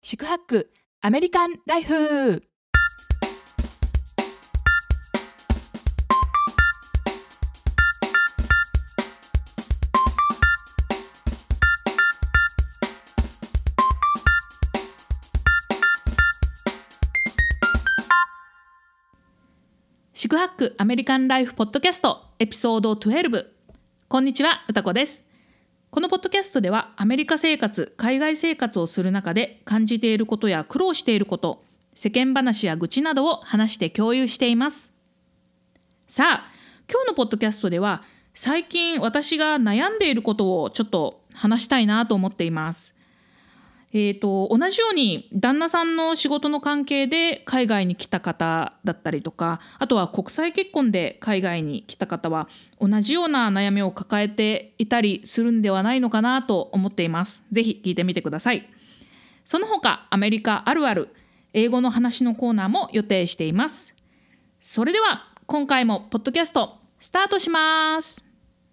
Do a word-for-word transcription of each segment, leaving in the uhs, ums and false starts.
四苦八苦アメリカンライフ。四苦八苦アメリカンライフポッドキャストエピソードじゅうに。こんにちは、うたこです。このポッドキャストではアメリカ生活、海外生活をする中で感じていることや苦労していること、世間話や愚痴などを話して共有しています。さあ、今日のポッドキャストでは最近私が悩んでいることをちょっと話したいなと思っています。えーと、同じように旦那さんの仕事の関係で海外に来た方だったりとか、あとは国際結婚で海外に来た方は同じような悩みを抱えていたりするんではないのかなと思っています。ぜひ聞いてみてください。その他アメリカあるある、英語の話のコーナーも予定しています。それでは今回もポッドキャストスタートします。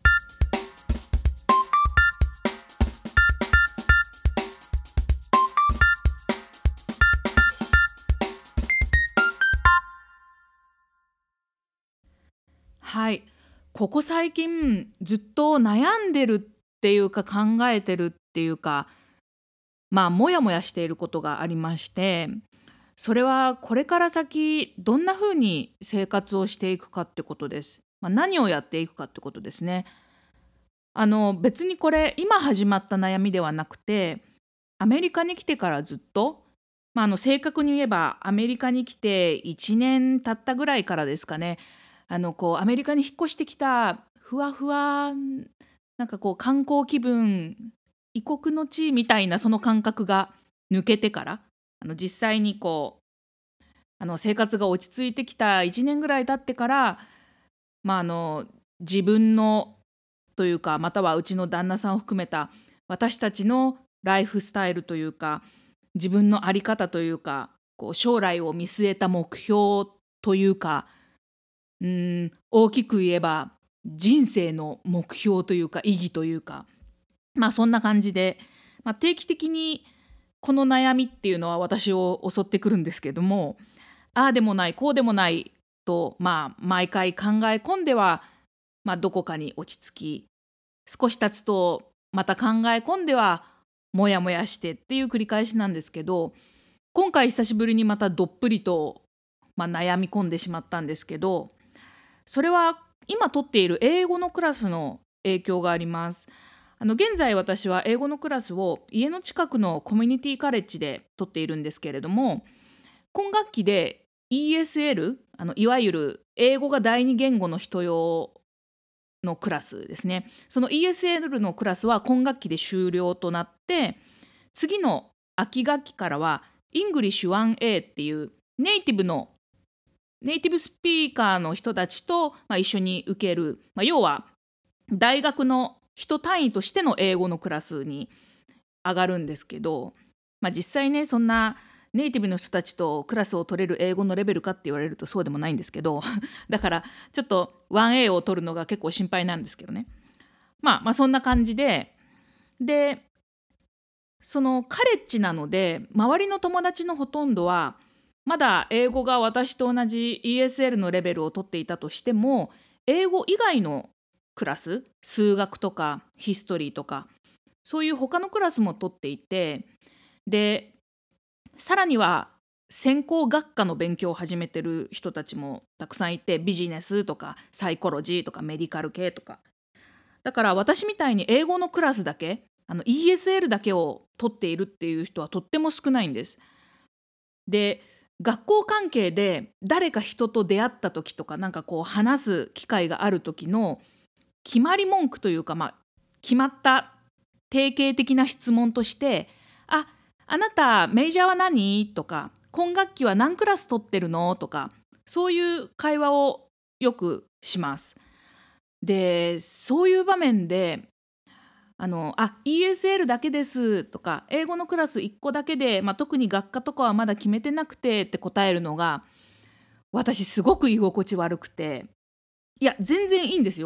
はい、ここ最近ずっと悩んでるっていうか考えてるっていうか、まあもやもやしていることがありまして、それはこれから先どんな風に生活をしていくかってことです。まあ、何をやっていくかってことですね。あの別にこれ今始まった悩みではなくて、アメリカに来てからずっと、まあ、あの正確に言えばアメリカに来ていちねん経ったぐらいからですかね。あのこうアメリカに引っ越してきたふわふわ、なんかこう観光気分、異国の地みたいなその感覚が抜けてから、あの実際にこうあの生活が落ち着いてきたいちねんぐらい経ってから、まあ、あの自分のというか、またはうちの旦那さんを含めた私たちのライフスタイルというか、自分の在り方というか、こう将来を見据えた目標というか、うーん大きく言えば人生の目標というか意義というか、まあそんな感じで、まあ、定期的にこの悩みっていうのは私を襲ってくるんですけども、ああでもないこうでもないと、まあ毎回考え込んでは、まあ、どこかに落ち着き、少し経つとまた考え込んではもやもやしてっていう繰り返しなんですけど、今回久しぶりにまたどっぷりと、まあ、悩み込んでしまったんですけど、それは今取っている英語のクラスの影響があります。あの現在私は英語のクラスを家の近くのコミュニティカレッジで取っているんですけれども、今学期で イーエスエル、あのいわゆる英語が第二言語の人用のクラスですね。その イーエスエル のクラスは今学期で終了となって、次の秋学期からは イングリッシュ ワンエー っていうネイティブのネイティブスピーカーの人たちと、まあ、一緒に受ける、まあ、要は大学の一単位としての英語のクラスに上がるんですけど、まあ、実際ね、そんなネイティブの人たちとクラスを取れる英語のレベルかって言われるとそうでもないんですけどだからちょっと ワンエー を取るのが結構心配なんですけどね。まあまあそんな感じで、でそのカレッジなので周りの友達のほとんどはまだ英語が私と同じ イーエスエル のレベルを取っていたとしても、英語以外のクラス、数学とかヒストリーとかそういう他のクラスも取っていて、でさらには専攻学科の勉強を始めてる人たちもたくさんいて、ビジネスとかサイコロジーとかメディカル系とか、だから私みたいに英語のクラスだけ、あの イーエスエル だけを取っているっていう人はとっても少ないんです。で学校関係で誰か人と出会った時とか、なんかこう話す機会がある時の決まり文句というか、まあ、決まった定型的な質問として、あ、あなたメジャーは何とか、今学期は何クラス取ってるのとか、そういう会話をよくします。でそういう場面で、あのあ イーエスエル だけですとか、英語のクラスいっこだけで、まあ、特に学科とかはまだ決めてなくてって答えるのが私すごく居心地悪くて、いや全然いいんですよ。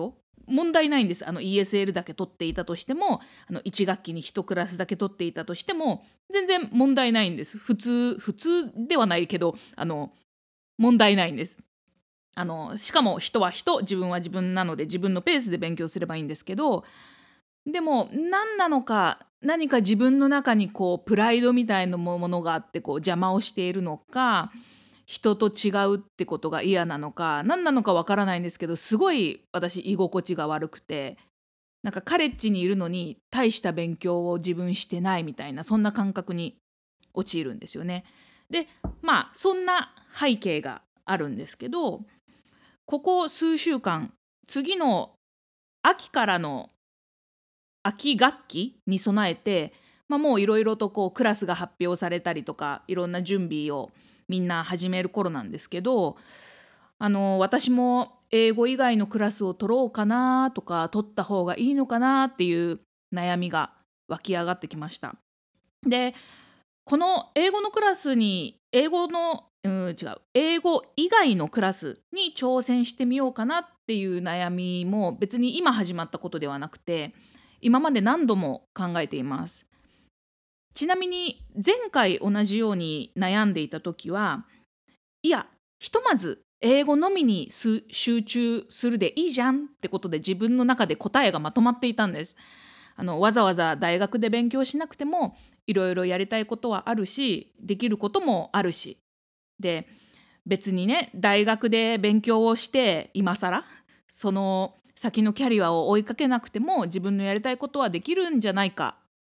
問題ないんです。あの イーエスエル だけ取っていたとしても、あのいち学期にいちクラスだけ取っていたとしても全然問題ないんです。普通普通ではないけど、あの問題ないんです。あのしかも人は人、自分は自分なので自分のペースで勉強すればいいんですけど、でも何なのか、何か自分の中にこうプライドみたいなものがあって、こう邪魔をしているのか、人と違うってことが嫌なのか、何なのかわからないんですけど、すごい私居心地が悪くて、なんかカレッジにいるのに大した勉強を自分してないみたいな、そんな感覚に陥るんですよね。で、まあそんな背景があるんですけど、ここ数週間、次の秋からの秋学期に備えて、まあ、もういろいろとこうクラスが発表されたりとか、いろんな準備をみんな始める頃なんですけど、あの私も英語以外のクラスを取ろうかなとか、取った方がいいのかなっていう悩みが湧き上がってきました。で、この英語のクラスに英語のうん違う英語以外のクラスに挑戦してみようかなっていう悩みも別に今始まったことではなくて、今まで何度も考えています。ちなみに前回同じように悩んでいた時は、いや、ひとまず英語のみにす集中するでいいじゃんってことで自分の中で答えがまとまっていたんです。あのわざわざ大学で勉強しなくてもいろいろやりたいことはあるし、できることもあるし、で別にね、大学で勉強をして今更その先のキャリアを追いかけなくても自分のやりたいことはできるんじゃないかって、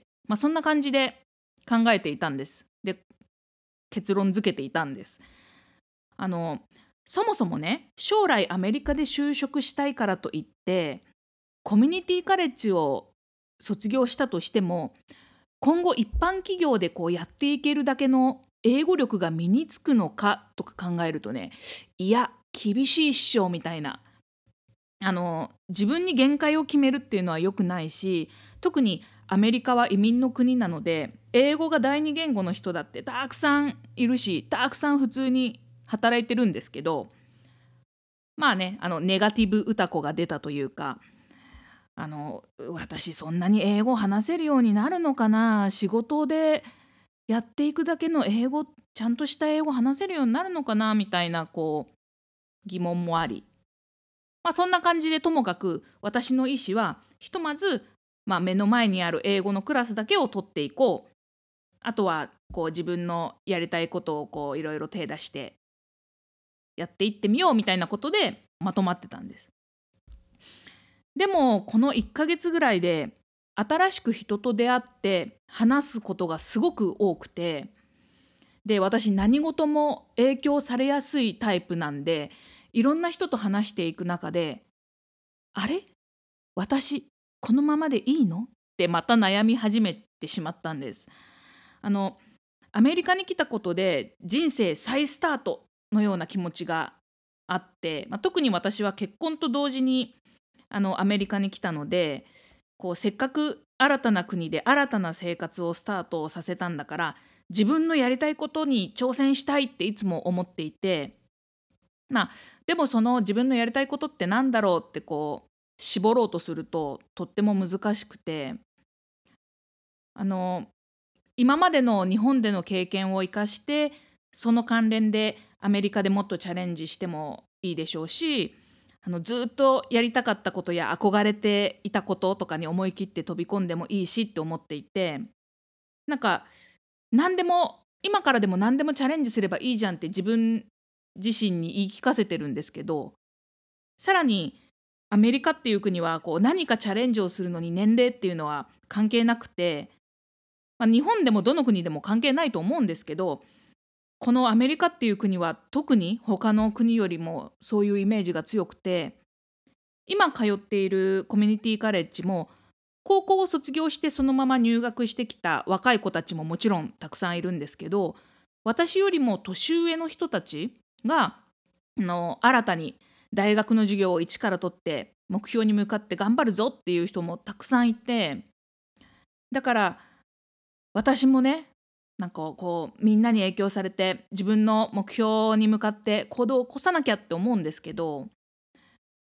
まあ、そんな感じで考えていたんです。で、結論付けていたんです。あのそもそもね、将来アメリカで就職したいからといってコミュニティカレッジを卒業したとしても、今後一般企業でこうやっていけるだけの英語力が身につくのかとか考えるとね、いや厳しいっしょみたいな、あの自分に限界を決めるっていうのは良くないし、特にアメリカは移民の国なので英語が第二言語の人だってたくさんいるし、たくさん普通に働いてるんですけど、まあね、あのネガティブ歌子が出たというか、あの私そんなに英語話せるようになるのかな、仕事でやっていくだけの英語、ちゃんとした英語話せるようになるのかなみたいなこう疑問もあり、まあ、そんな感じでともかく私の意思はひとまず、まあ、目の前にある英語のクラスだけを取っていこう、あとはこう自分のやりたいことをこういろいろ手出してやっていってみようみたいなことでまとまってたんです。でもこのいっかげつぐらいで新しく人と出会って話すことがすごく多くて、で私何事も影響されやすいタイプなんで、いろんな人と話していく中で、あれ、私このままでいいのってまた悩み始めてしまったんです。あのアメリカに来たことで人生再スタートのような気持ちがあって、まあ、特に私は結婚と同時にあのアメリカに来たので、こうせっかく新たな国で新たな生活をスタートさせたんだから、自分のやりたいことに挑戦したいっていつも思っていて、まあでもその自分のやりたいことってなんだろうってこう絞ろうとするととっても難しくて、あの今までの日本での経験を生かして、その関連でアメリカでもっとチャレンジしてもいいでしょうし、あのずっとやりたかったことや憧れていたこととかに思い切って飛び込んでもいいしって思っていて、なんか何でも今からでも何でもチャレンジすればいいじゃんって自分自身に言い聞かせてるんですけど、さらにアメリカっていう国はこう何かチャレンジをするのに年齢っていうのは関係なくて、まあ、日本でもどの国でも関係ないと思うんですけど、このアメリカっていう国は特に他の国よりもそういうイメージが強くて、今通っているコミュニティカレッジも高校を卒業してそのまま入学してきた若い子たちももちろんたくさんいるんですけど、私よりも年上の人たちがあの新たに大学の授業を一から取って目標に向かって頑張るぞっていう人もたくさんいて、だから私もね、なんかこうみんなに影響されて自分の目標に向かって行動を起こさなきゃって思うんですけど、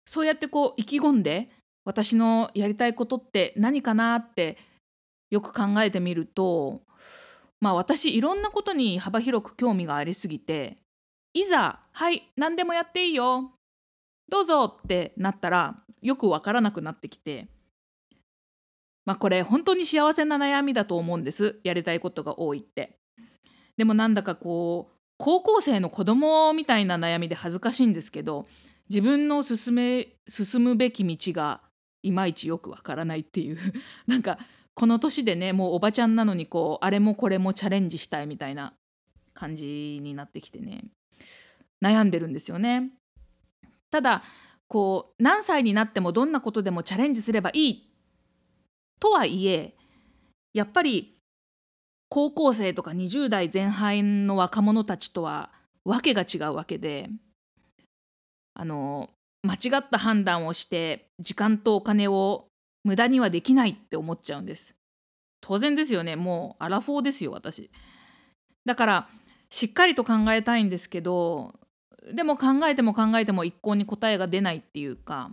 そうやってこう意気込んで、私のやりたいことって何かなってよく考えてみると、まあ私いろんなことに幅広く興味がありすぎて、いざ「はい何でもやっていいよどうぞ」ってなったらよくわからなくなってきて、まあこれ本当に幸せな悩みだと思うんです。やりたいことが多いって。でもなんだかこう高校生の子供みたいな悩みで恥ずかしいんですけど、自分の進め進むべき道がいまいちよくわからないっていうなんかこの年でね、もうおばちゃんなのにこうあれもこれもチャレンジしたいみたいな感じになってきてね、悩んでるんですよね。ただこう何歳になってもどんなことでもチャレンジすればいいとはいえ、やっぱり高校生とかにじゅう代前半の若者たちとはわけが違うわけで、あの間違った判断をして時間とお金を無駄にはできないって思っちゃうんです。当然ですよね。もうアラフォーですよ私。だからしっかりと考えたいんですけど、でも考えても考えても一向に答えが出ないっていうか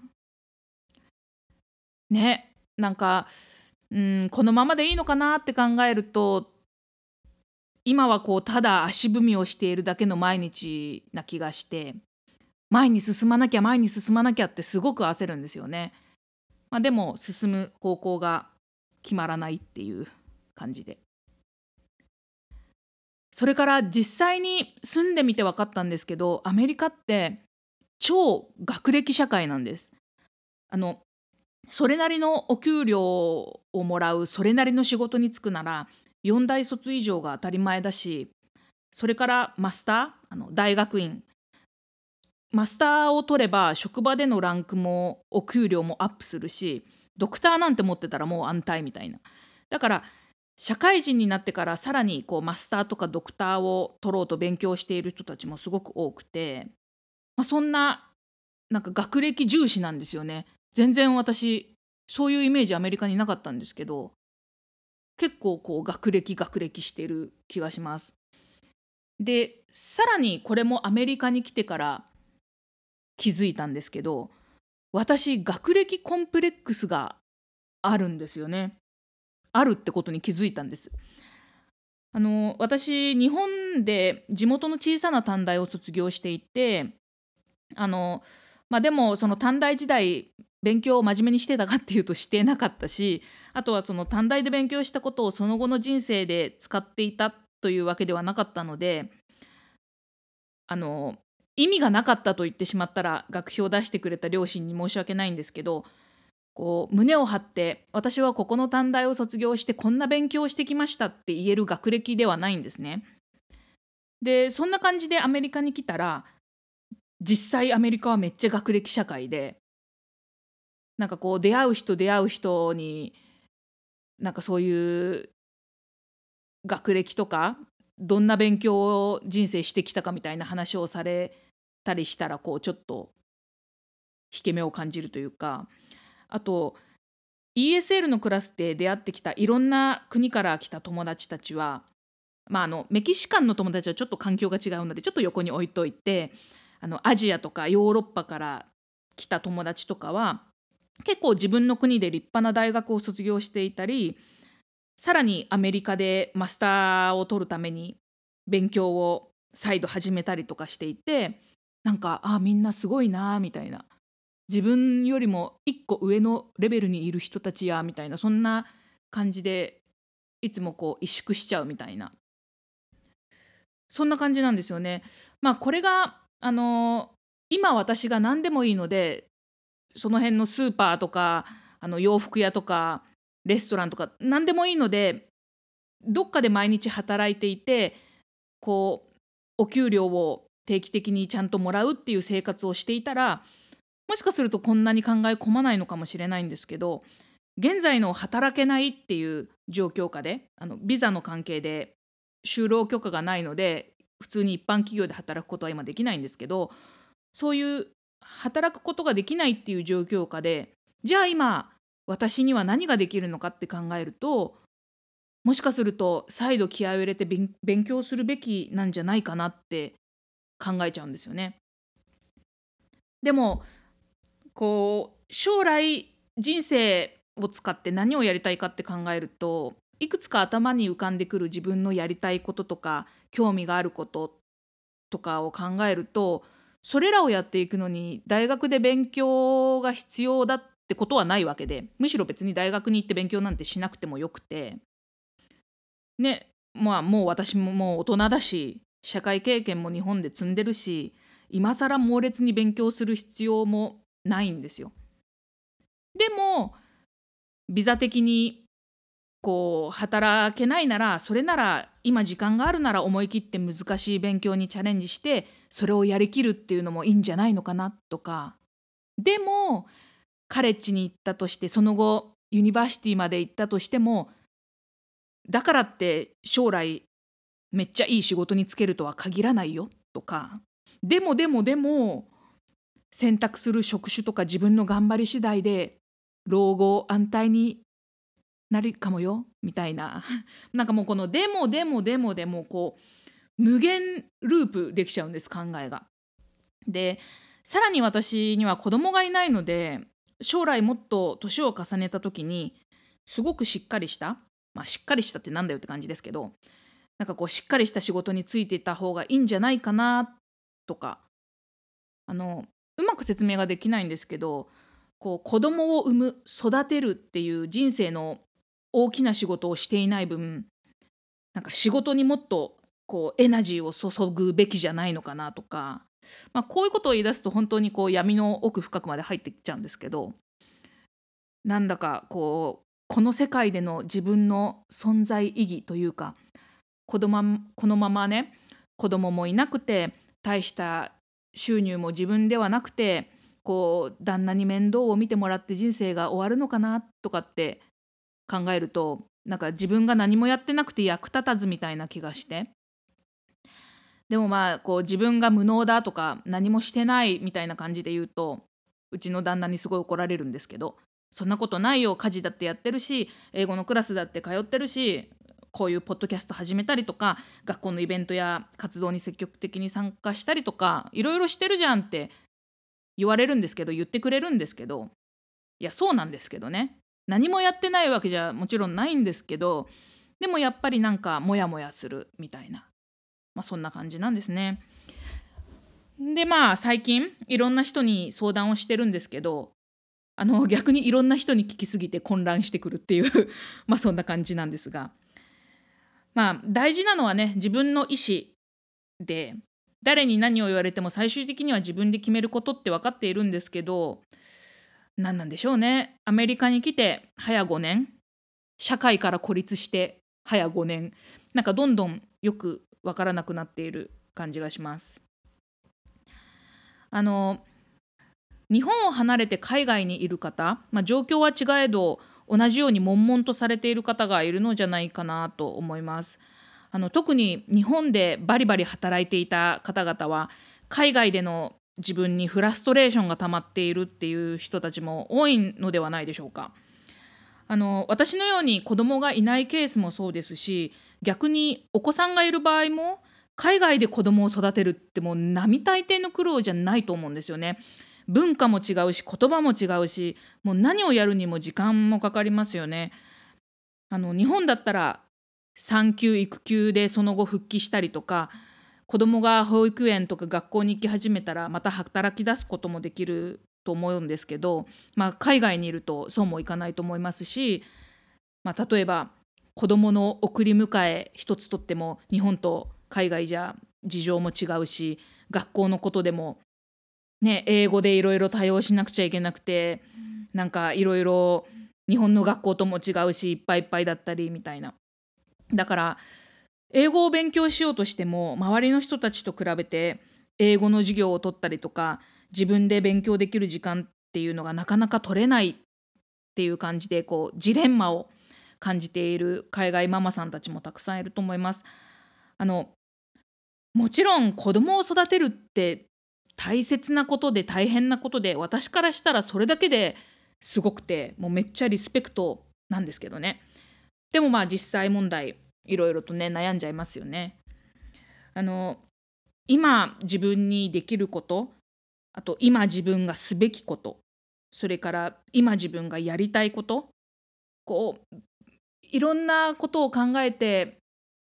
ね、なんか、うん、このままでいいのかなって考えると、今はこうただ足踏みをしているだけの毎日な気がして、前に進まなきゃ前に進まなきゃってすごく焦るんですよね。まあ、でも進む方向が決まらないっていう感じで。それから実際に住んでみて分かったんですけど、アメリカって超学歴社会なんです。あのそれなりのお給料をもらうそれなりの仕事に就くならよん大卒以上が当たり前だし、それからマスター、あの大学院、マスターを取れば職場でのランクもお給料もアップするし、ドクターなんて持ってたらもう安泰みたいな。だから社会人になってからさらにこうマスターとかドクターを取ろうと勉強している人たちもすごく多くて、まあ、そんななんか学歴重視なんですよね。全然私そういうイメージアメリカになかったんですけど、結構こう学歴学歴してる気がします。でさらにこれもアメリカに来てから気づいたんですけど、私学歴コンプレックスがあるんですよね。あるってことに気づいたんです。あの私日本で地元の小さな短大を卒業していて、あのまあでもその短大時代勉強を真面目にしてたかっていうとしてなかったし、あとはその短大で勉強したことをその後の人生で使っていたというわけではなかったので、あの意味がなかったと言ってしまったら学費を出してくれた両親に申し訳ないんですけど、こう胸を張って私はここの短大を卒業してこんな勉強をしてきましたって言える学歴ではないんですね。でそんな感じでアメリカに来たら、実際アメリカはめっちゃ学歴社会で、なんかこう出会う人出会う人になんかそういう学歴とかどんな勉強を人生してきたかみたいな話をされたりしたら、こうちょっと引け目を感じるというか、あと イーエスエル のクラスで出会ってきたいろんな国から来た友達たちは、まあ、あのメキシカンの友達はちょっと環境が違うのでちょっと横に置いといて、あのアジアとかヨーロッパから来た友達とかは結構自分の国で立派な大学を卒業していたり、さらにアメリカでマスターを取るために勉強を再度始めたりとかしていて、なんかあみんなすごいなみたいな、自分よりも一個上のレベルにいる人たちやみたいな、そんな感じでいつもこう萎縮しちゃうみたいな、そんな感じなんですよね。まあこれがあの今私が何でもいいので、その辺のスーパーとかあの洋服屋とかレストランとか何でもいいので、どっかで毎日働いていて、こうお給料を定期的にちゃんともらうっていう生活をしていたら、もしかするとこんなに考え込まないのかもしれないんですけど、現在の働けないっていう状況下で、あのビザの関係で就労許可がないので普通に一般企業で働くことは今できないんですけど、そういう働くことができないっていう状況下で、じゃあ今私には何ができるのかって考えると、もしかすると再度気合を入れて勉勉強するべきなんじゃないかなって考えちゃうんですよね。でもこう将来人生を使って何をやりたいかって考えると、いくつか頭に浮かんでくる自分のやりたいこととか興味があることとかを考えると、それらをやっていくのに大学で勉強が必要だってことはないわけで、むしろ別に大学に行って勉強なんてしなくてもよくてね。まあもう私ももう大人だし、社会経験も日本で積んでるし、今更猛烈に勉強する必要もないんですよ。でもビザ的にこう働けないなら、それなら今時間があるなら思い切って難しい勉強にチャレンジして、それをやりきるっていうのもいいんじゃないのかなとか。でもカレッジに行ったとして、その後ユニバーシティまで行ったとしても、だからって将来めっちゃいい仕事に就けるとは限らないよとか。でもでもでも選択する職種とか自分の頑張り次第で老後安泰になるかもよみたいな。なんかもうこのでもでもでもでもこう無限ループできちゃうんです、考えが。でさらに私には子供がいないので、将来もっと年を重ねた時にすごくしっかりした、まあしっかりしたってなんだよって感じですけど、なんかこうしっかりした仕事に就いていた方がいいんじゃないかなとか。あのうまく説明ができないんですけど、こう子供を産む育てるっていう人生の大きな仕事をしていない分、なんか仕事にもっとこうエナジーを注ぐべきじゃないのかなとか。まあ、こういうことを言い出すと本当にこう闇の奥深くまで入ってきちゃうんですけど、なんだかこうこの世界での自分の存在意義というか、子供このままね、子供もいなくて大した収入も自分ではなくて、こう旦那に面倒を見てもらって人生が終わるのかなとかって考えると、なんか自分が何もやってなくて役立たずみたいな気がして。でもまあこう自分が無能だとか何もしてないみたいな感じで言うと、うちの旦那にすごい怒られるんですけど、そんなことないよ、家事だってやってるし英語のクラスだって通ってるし、こういうポッドキャスト始めたりとか、学校のイベントや活動に積極的に参加したりとか、いろいろしてるじゃんって言われるんですけど、言ってくれるんですけど、いやそうなんですけどね、何もやってないわけじゃもちろんないんですけど、でもやっぱりなんかモヤモヤするみたいな、まあ、そんな感じなんですね。でまあ最近いろんな人に相談をしてるんですけど、あの逆にいろんな人に聞きすぎて混乱してくるっていうまあそんな感じなんですが、まあ大事なのはね、自分の意思で、誰に何を言われても最終的には自分で決めることって分かっているんですけど、何なんでしょうね、アメリカに来て早ごねん、社会から孤立して早ごねん、なんかどんどんよく分からなくなっている感じがします。あの日本を離れて海外にいる方、まあ、状況は違えど同じように悶々とされている方がいるのじゃないかなと思います。あの特に日本でバリバリ働いていた方々は、海外での自分にフラストレーションが溜まっているっていう人たちも多いのではないでしょうか。あの私のように子供がいないケースもそうですし、逆にお子さんがいる場合も海外で子供を育てるってもう並大抵の苦労じゃないと思うんですよね。文化も違うし言葉も違うし、もう何をやるにも時間もかかりますよね。あの日本だったら産休育休でその後復帰したりとか、子供が保育園とか学校に行き始めたらまた働き出すこともできると思うんですけど、まあ、海外にいるとそうもいかないと思いますし、まあ、例えば子供の送り迎え一つとっても日本と海外じゃ事情も違うし、学校のことでもね、英語でいろいろ対応しなくちゃいけなくて、なんかいろいろ日本の学校とも違うしいっぱいいっぱいだったりみたいな。だから英語を勉強しようとしても周りの人たちと比べて英語の授業を取ったりとか自分で勉強できる時間っていうのがなかなか取れないっていう感じで、こうジレンマを感じている海外ママさんたちもたくさんいると思います。あのもちろん子供を育てるって大切なことで大変なことで、私からしたらそれだけですごくてもうめっちゃリスペクトなんですけどね。でもまあ実際問題いろいろとね悩んじゃいますよね。あの今自分にできること、あと今自分がすべきこと、 それから今自分がやりたいこと、こういろんなことを考えて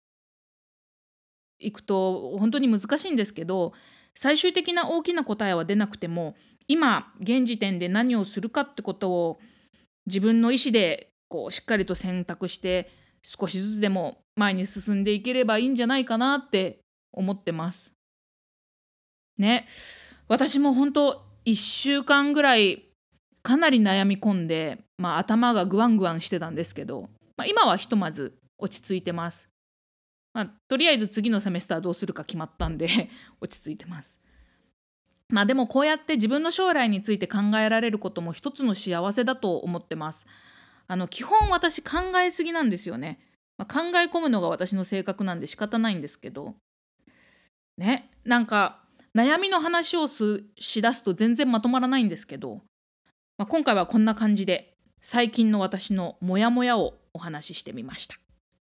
いくと本当に難しいんですけど、最終的な大きな答えは出なくても、今現時点で何をするかってことを自分の意思でこうしっかりと選択して、少しずつでも前に進んでいければいいんじゃないかなって思ってますね。私も本当いっしゅうかんぐらいかなり悩み込んで、まあ、頭がグワングワンしてたんですけど、まあ、今はひとまず落ち着いてます。まあ、とりあえず次のセメスターどうするか決まったんで落ち着いてます。まあでもこうやって自分の将来について考えられることも一つの幸せだと思ってます。あの基本私考えすぎなんですよね。まあ、考え込むのが私の性格なんで仕方ないんですけどね。なんか悩みの話をすしだすと全然まとまらないんですけど、まあ、今回はこんな感じで最近の私のモヤモヤをお話ししてみました。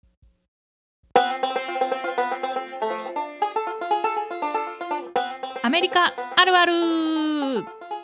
アメリカあるある。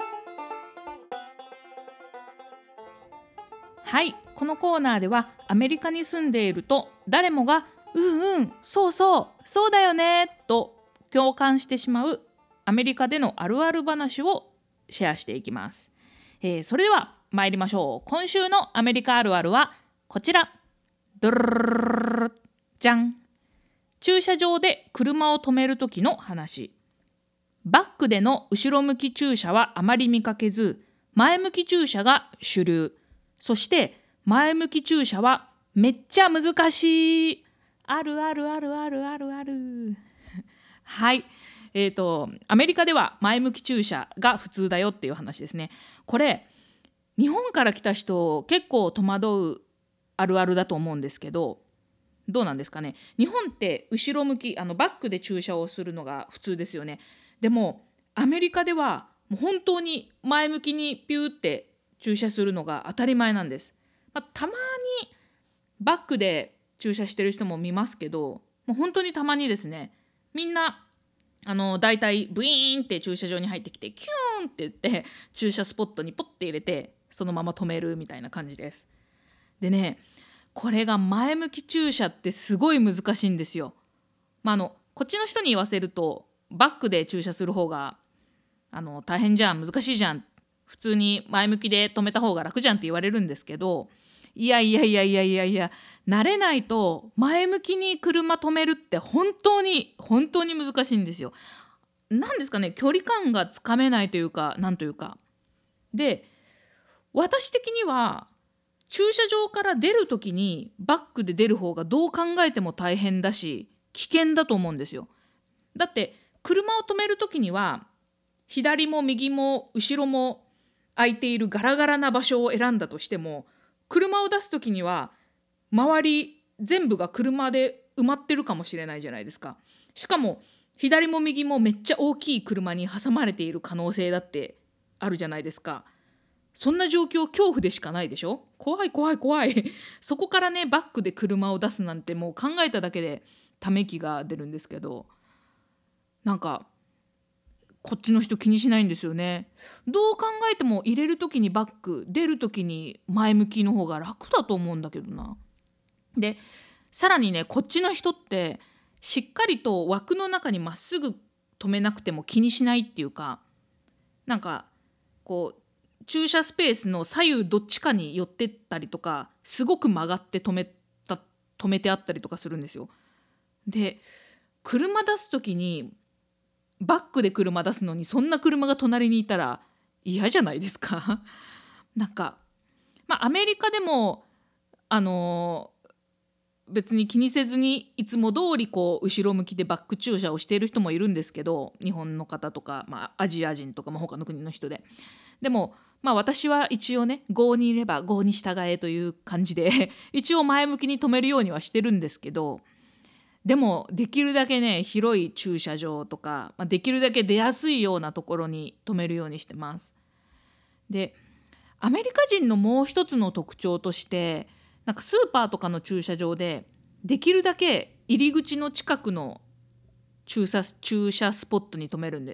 はい、このコーナーではアメリカに住んでいると誰もがうんうんそうそうそうだよねと共感してしまうアメリカでのあるある話をシェアしていきます。えーそれでは参りましょう。今週のアメリカあるあるはこちら。ドルルルルルルじゃん。駐車場で車を止める時の話。バックでの後ろ向き駐車はあまり見かけず、前向き駐車が主流。そして前向き駐車はめっちゃ難しい。あるあるあるあるあるある。はい。えーと、アメリカでは前向き駐車が普通だよっていう話ですね。これ、日本から来た人結構戸惑うあるあるだと思うんですけど、どうなんですかね。日本って後ろ向き、あのバックで駐車をするのが普通ですよね。でもアメリカではもう本当に前向きにピューって駐車するのが当たり前なんです。まあ、たまにバックで駐車してる人も見ますけど、もう本当にたまにですね。みんなあのだいたいブイーンって駐車場に入ってきてキューンって言って駐車スポットにポッて入れてそのまま止めるみたいな感じです。でね、これが前向き駐車ってすごい難しいんですよ。まあ、あのこっちの人に言わせるとバックで駐車する方があの大変じゃん、難しいじゃん、普通に前向きで止めた方が楽じゃんって言われるんですけど、いやいやいやいやいやいや、慣れないと前向きに車止めるって本当に本当に難しいんですよ。なんですかね、距離感がつかめないというか、なんというか。で、私的には駐車場から出るときにバックで出る方がどう考えても大変だし危険だと思うんですよ。だって車を止めるときには左も右も後ろも空いているガラガラな場所を選んだとしても、車を出すときには周り全部が車で埋まってるかもしれないじゃないですか。しかも左も右もめっちゃ大きい車に挟まれている可能性だってあるじゃないですか。そんな状況恐怖でしかないでしょ。怖い怖い怖いそこからねバックで車を出すなんてもう考えただけでため息が出るんですけど、なんかこっちの人気にしないんですよね。どう考えても入れる時にバック出る時に前向きの方が楽だと思うんだけどな。でさらにね、こっちの人ってしっかりと枠の中にまっすぐ止めなくても気にしないっていうか、なんかこう駐車スペースの左右どっちかに寄ってったりとか、すごく曲がって止めた止めてあったりとかするんですよ。で車出す時にバックで車出すのにそんな車が隣にいたら嫌じゃないですかなんか、まあアメリカでもあのー別に気にせずにいつも通りこう後ろ向きでバック駐車をしている人もいるんですけど、日本の方とか、まあ、アジア人とかも他の国の人で、でもまあ私は一応ね、郷にいれば郷に従えという感じで一応前向きに止めるようにはしてるんですけど、でもできるだけね広い駐車場とか、まあ、できるだけ出やすいようなところに止めるようにしてます。でアメリカ人のもう一つの特徴として、なんかスーパーとかの駐車場でできるだけ入り口の近くの駐車、駐車スポットに止めるんです。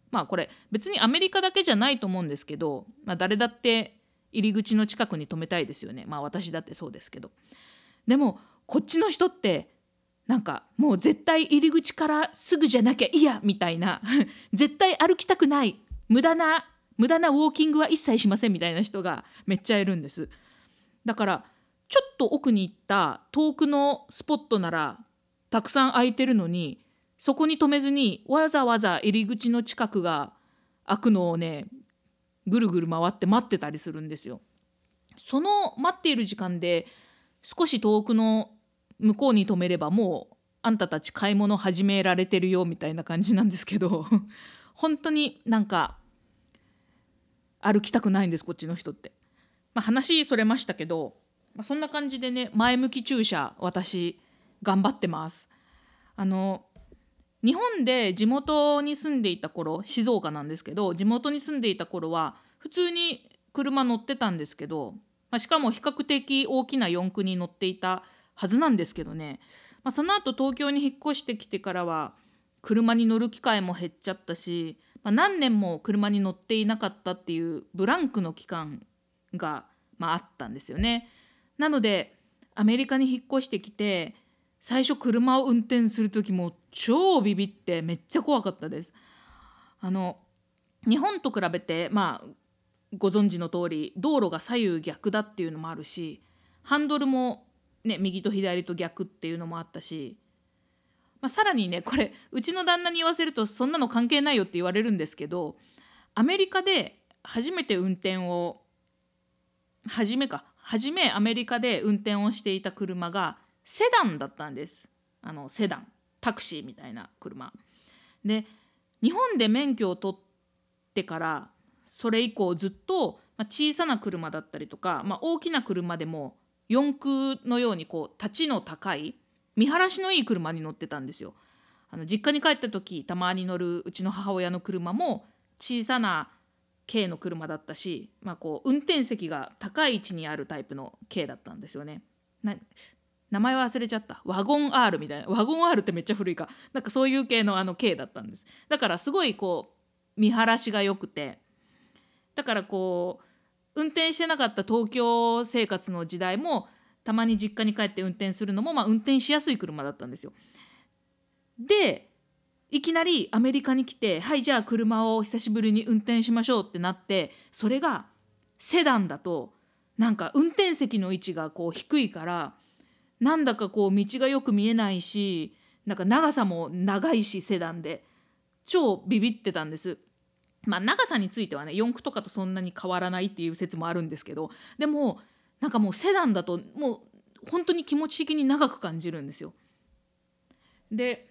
まあこれ別にアメリカだけじゃないと思うんですけど、まあ、誰だって入り口の近くに止めたいですよね。まあ私だってそうですけど、でもこっちの人ってなんかもう絶対入り口からすぐじゃなきゃ嫌みたいな絶対歩きたくない、無駄な無駄なウォーキングは一切しませんみたいな人がめっちゃいるんです。だからちょっと奥に行った遠くのスポットならたくさん空いてるのに、そこに止めずにわざわざ入り口の近くが開くのをね、ぐるぐる回って待ってたりするんですよ。その待っている時間で少し遠くの向こうに止めればもうあんたたち買い物始められてるよみたいな感じなんですけど本当になんか歩きたくないんですこっちの人って。まあ、話それましたけど、まあ、そんな感じでね、前向き駐車私頑張ってます。あの日本で地元に住んでいた頃、静岡なんですけど、地元に住んでいた頃は普通に車乗ってたんですけど、まあ、しかも比較的大きな四駆に乗っていたはずなんですけどね、まあ、その後東京に引っ越してきてからは車に乗る機会も減っちゃったし、まあ、何年も車に乗っていなかったっていうブランクの期間が、まあ、あったんですよね。なのでアメリカに引っ越してきて最初車を運転する時も超ビビってめっちゃ怖かったです。あの日本と比べてまあご存知の通り道路が左右逆だっていうのもあるし、ハンドルもね右と左と逆っていうのもあったし、まあ、さらにねこれうちの旦那に言わせるとそんなの関係ないよって言われるんですけど、アメリカで初めて運転を初めか初めアメリカで運転をしていた車がセダンだったんです。あのセダンタクシーみたいな車で、日本で免許を取ってからそれ以降ずっと、まあ、小さな車だったりとか、まあ、大きな車でも四駆のようにこう立ちの高い見晴らしのいい車に乗ってたんですよ。あの実家に帰った時たまに乗るうちの母親の車も小さな軽の車だったし、まあ、こう運転席が高い位置にあるタイプの軽だったんですよね。な名前は忘れちゃった。ワゴン R みたいな、ワゴン R ってめっちゃ古いか、なんかそういう系のあの軽だったんです。だからすごいこう見晴らしが良くて、だからこう運転してなかった東京生活の時代もたまに実家に帰って運転するのも、まあ、運転しやすい車だったんですよ。でいきなりアメリカに来て、はいじゃあ車を久しぶりに運転しましょうってなって、それがセダンだとなんか運転席の位置がこう低いからなんだかこう道がよく見えないし、なんか長さも長いしセダンで超ビビってたんです。まあ長さについてはね四駆とかとそんなに変わらないっていう説もあるんですけど、でもなんかもうセダンだともう本当に気持ち的に長く感じるんですよ。で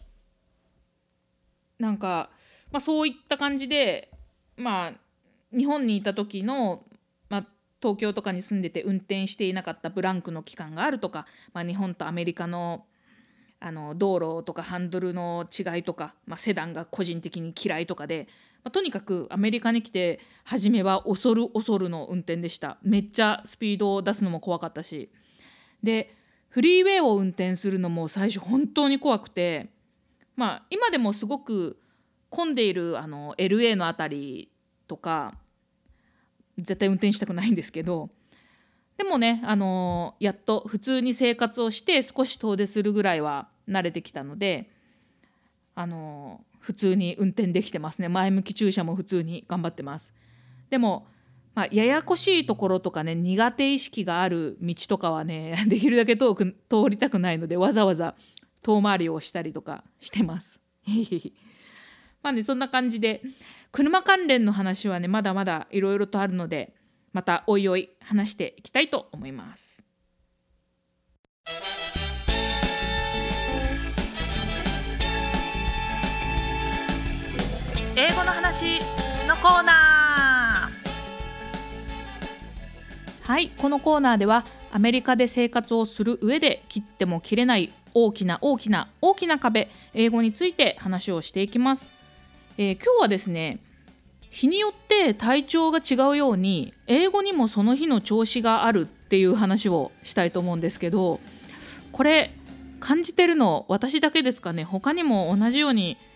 なんか、まあ、そういった感じで、まあ、日本にいた時の、まあ、東京とかに住んでて運転していなかったブランクの期間があるとか、まあ、日本とアメリカの、あの道路とかハンドルの違いとか、まあ、セダンが個人的に嫌いとかで、まあ、とにかくアメリカに来て初めは恐る恐るの運転でした。めっちゃスピードを出すのも怖かったし、でフリーウェイを運転するのも最初本当に怖くて、まあ、今でもすごく混んでいるあの エルエー のあたりとか絶対運転したくないんですけど、でもね、あのやっと普通に生活をして少し遠出するぐらいは慣れてきたので、あの普通に運転できてますね。前向き駐車も普通に頑張ってます。でも、まあ、ややこしいところとかね苦手意識がある道とかはねできるだけ遠く通りたくないのでわざわざ遠回りをしたりとかしてますまあね、そんな感じで車関連の話はねまだまだいろいろとあるので、またおいおい話していきたいと思います。英語の話のコーナー。はい、このコーナーではアメリカで生活をする上で切っても切れない大きな大きな大きな壁、英語について話をしていきます。えー、今日はですね、日によって体調が違うように英語にもその日の調子があるっていう話をしたいと思うんですけど、これ感じてるの私だけですかね。他にも同じように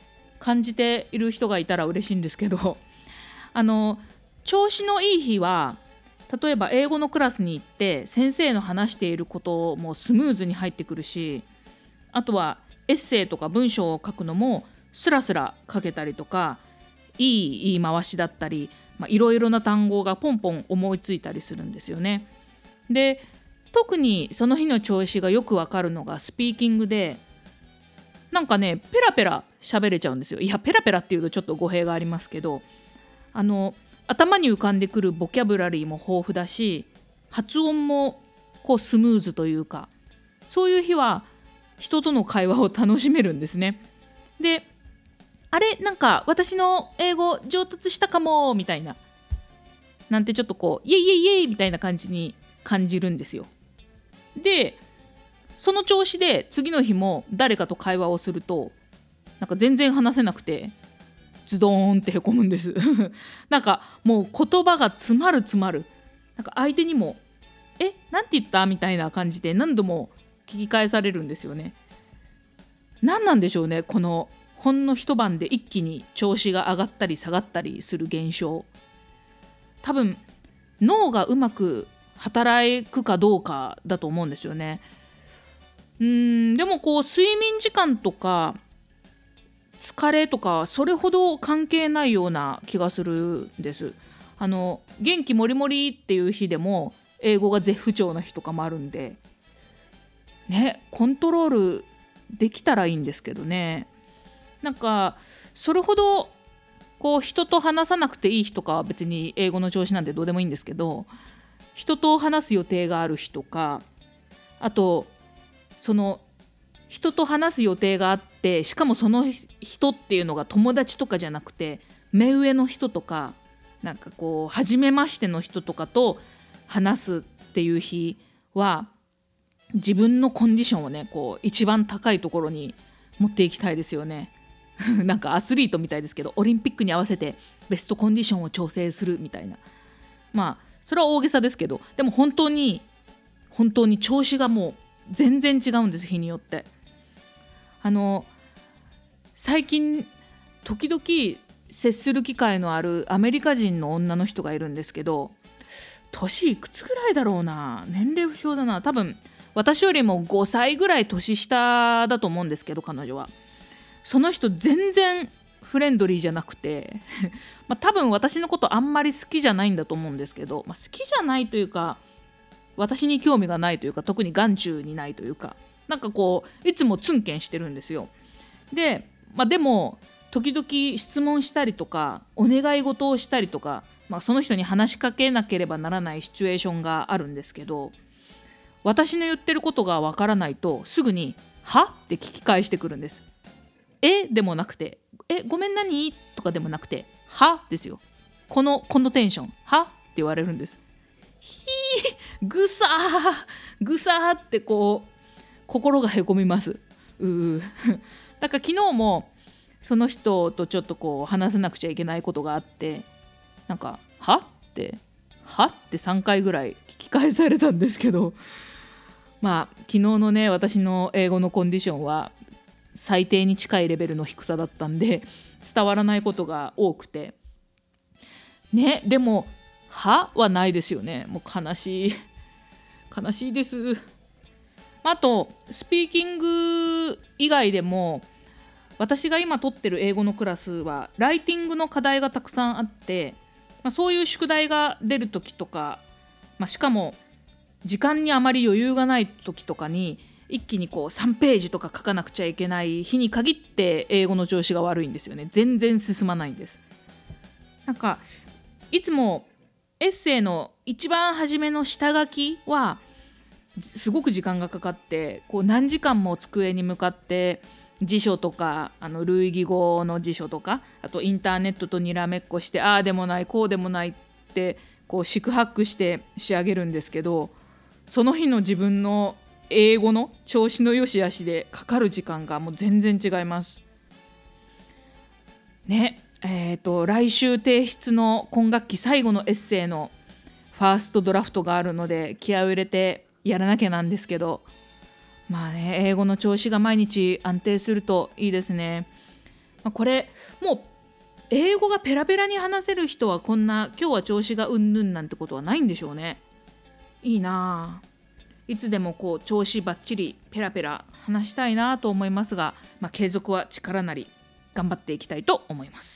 感じている人がいたら嬉しいんですけど、あの調子のいい日は、例えば英語のクラスに行って先生の話していることもスムーズに入ってくるし、あとはエッセイとか文章を書くのもスラスラ書けたりとか、いい言い回しだったり、まあ、いろいろな単語がポンポン思いついたりするんですよね。で、特にその日の調子がよくわかるのがスピーキングで、なんかねペラペラ喋れちゃうんですよ。いやペラペラっていうとちょっと語弊がありますけど、あの頭に浮かんでくるボキャブラリーも豊富だし、発音もこうスムーズというか、そういう日は人との会話を楽しめるんですね。で、あれなんか私の英語上達したかもみたいな、なんてちょっとこうイエイイエイイエイみたいな感じに感じるんですよ。で、その調子で次の日も誰かと会話をすると、なんか全然話せなくてズドーンってへこむんですなんかもう言葉が詰まる詰まる、なんか相手にもえなんて言ったみたいな感じで何度も聞き返されるんですよね。何なんでしょうね、このほんの一晩で一気に調子が上がったり下がったりする現象。多分脳がうまく働くかどうかだと思うんですよね。うーんでもこう睡眠時間とか疲れとかそれほど関係ないような気がするんです。あの元気もりもりっていう日でも英語が絶不調な日とかもあるんでね、コントロールできたらいいんですけどね。なんかそれほどこう人と話さなくていい日とかは別に英語の調子なんでどうでもいいんですけど、人と話す予定がある日とか、あとその人と話す予定があって、しかもその人っていうのが友達とかじゃなくて目上の人とか、なんかこう初めましての人とかと話すっていう日は、自分のコンディションをねこう一番高いところに持っていきたいですよねなんかアスリートみたいですけど、オリンピックに合わせてベストコンディションを調整するみたいな、まあそれは大げさですけど、でも本当に本当に調子がもう全然違うんです、日によって。あの最近時々接する機会のあるアメリカ人の女の人がいるんですけど、年いくつぐらいだろうな、年齢不詳だな、多分私よりもごさいぐらい年下だと思うんですけど、彼女はその人全然フレンドリーじゃなくてまあ多分私のことあんまり好きじゃないんだと思うんですけど、まあ、好きじゃないというか私に興味がないというか、特に眼中にないというか、なんかこういつもツンケンしてるんですよ。で、まあ、でも時々質問したりとかお願い事をしたりとか、まあ、その人に話しかけなければならないシチュエーションがあるんですけど、私の言ってることがわからないとすぐにはって聞き返してくるんです。えでもなくて、えごめん何とかでもなくて、はですよ。このこのテンション、はって言われるんです。ひーぐさーぐさーってこう心がへこみます。うーだから昨日もその人とちょっとこう話さなくちゃいけないことがあって、なんかはってはってさんかいぐらい聞き返されたんですけど、まあ昨日のね私の英語のコンディションは最低に近いレベルの低さだったんで伝わらないことが多くてね。でもははないですよね。もう悲しい悲しいです。あとスピーキング以外でも、私が今取ってる英語のクラスはライティングの課題がたくさんあって、まあ、そういう宿題が出る時とか、まあ、しかも時間にあまり余裕がない時とかに一気にこうさんページとか書かなくちゃいけない日に限って英語の調子が悪いんですよね。全然進まないんです。なんかいつもエッセイの一番初めの下書きはすごく時間がかかって、こう何時間も机に向かって辞書とかあの類義語の辞書とか、あとインターネットとにらめっこして、ああでもないこうでもないってこう四苦八苦して仕上げるんですけど、その日の自分の英語の調子の良し悪しでかかる時間がもう全然違いますね。えーと来週提出の今学期最後のエッセイのファーストドラフトがあるので気合を入れてやらなきゃなんですけど、まあね英語の調子が毎日安定するといいですね。 まあ、これもう英語がペラペラに話せる人はこんな今日は調子がうんぬんなんてことはないんでしょうね。いいなあ。いつでもこう調子ばっちりペラペラ話したいなと思いますが、まあ、継続は力なり頑張っていきたいと思います。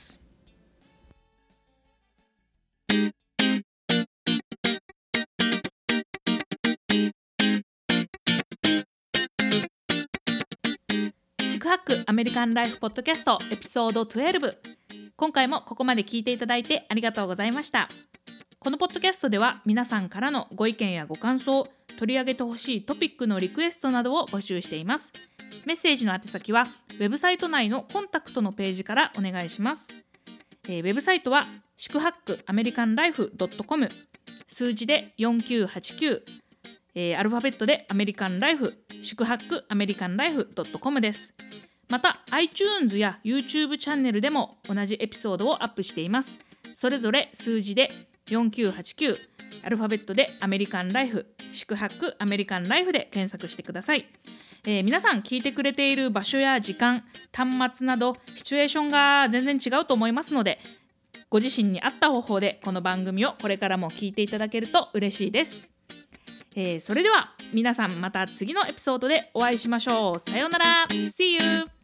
宿泊アメリカンライフポッドキャストエピソードじゅうに、今回もここまで聞いていただいてありがとうございました。このポッドキャストでは皆さんからのご意見やご感想、取り上げてほしいトピックのリクエストなどを募集しています。メッセージの宛先はウェブサイト内のコンタクトのページからお願いします。えー、ウェブサイトは宿泊アメリカンライフ .com、 数字でよんきゅうはちきゅう、えー、アルファベットでアメリカンライフ、宿泊アメリカンライフ .com です。また iTunes や YouTube チャンネルでも同じエピソードをアップしています。それぞれ数字でよんきゅうはちきゅう、アルファベットでアメリカンライフ、宿泊アメリカンライフで検索してください。えー、皆さん聞いてくれている場所や時間、端末などシチュエーションが全然違うと思いますので、ご自身に合った方法でこの番組をこれからも聞いていただけると嬉しいです。えー、それでは皆さんまた次のエピソードでお会いしましょう。さようなら。See you!